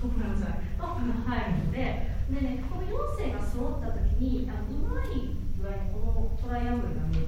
トップランじゃないトップが入るので、ね、この4世が揃った時にうまい具合にこのトライアングルが見え